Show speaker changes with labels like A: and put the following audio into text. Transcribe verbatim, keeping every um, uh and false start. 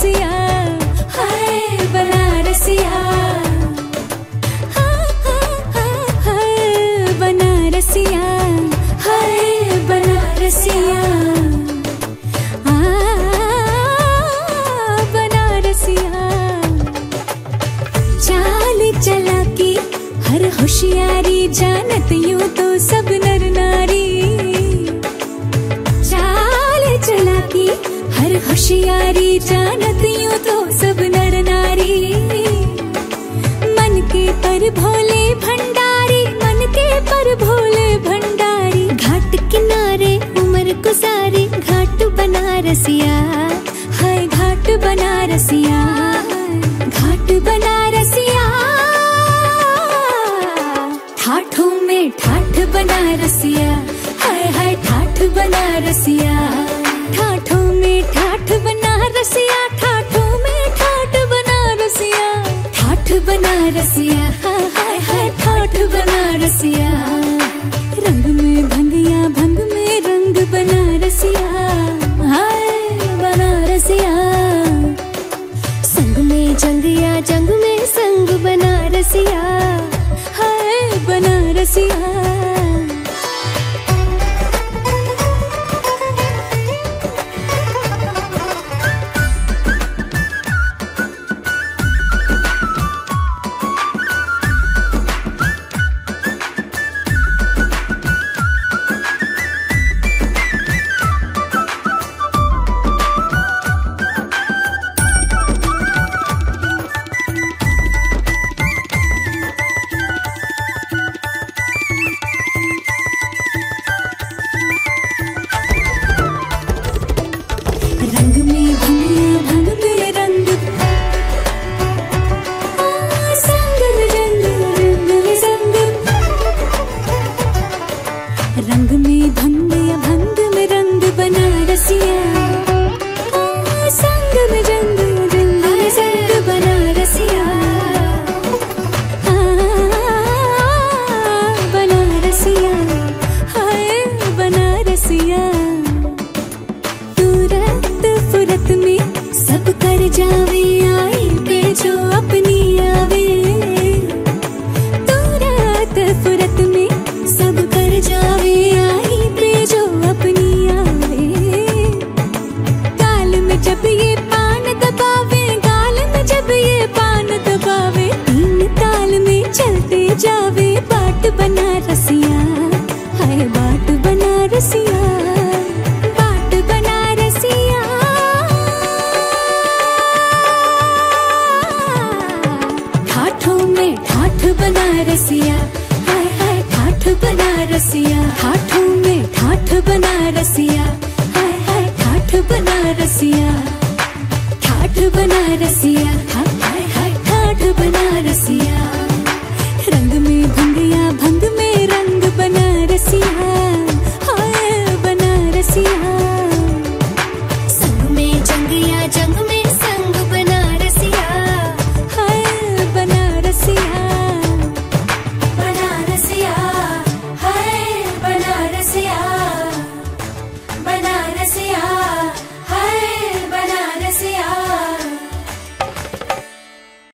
A: बनारसिया, हाय बनारसिया, हाँ हाँ हाँ हाय बनारसिया, हाय बनारसिया, आ बनारसिया। चाल चलाकी हर होशियारी जानत यूं तो सब नर नारी, चाल चलाकी हर होशियारी जानत यूं तो सब नर नारी। मन के पर भोले भंडारी, मन के पर भोले भंडारी, घाट किनारे उम्र गुजारी घाट बनारसिया, हाय घाट बनारसिया, घाट बनारसिया। ठाठों में ठाठ बनारसिया, हाय हाय ठाठ बनारसिया, ठाठों में ठाठ बनारसिया, ठाठों में ठाठ बनारसिया, ठाठ बनारसिया, हाय हाय हाय ठाठ बनारसिया। रंग में भंगिया भंग में रंग बनारसिया, हाय बनारसिया। संग में जंगिया जंग में संग बनारसिया, हाय बनारसिया। रंग में भंगिया भंग में रंग, संग में रंग रंग में संग, रंग में भंगिया भंग में रंग बनारसिया, संग में रंग रंग में संग बनारसिया, बनारसिया, हाय बनारसिया। फुरत में सब कर जावे आई पे जो अपनी आवे, तुरत फुरत में सब कर जावे आई पे जो अपनी आवे। गाल में जब ये पान दबावे, गाल में जब ये पान दबावे, तीन ताल में चलते जावे बाट बनारसिया, हाय बाट बनारसिया, बाट बनारसिया। ठाठों में ठाठ बनारसिया, हाय हाय ठाठ बनारसिया, ठाठों में ठाठ बनारसिया, हाय हाय ठाठ बनारसिया, ठाठ बनारसिया।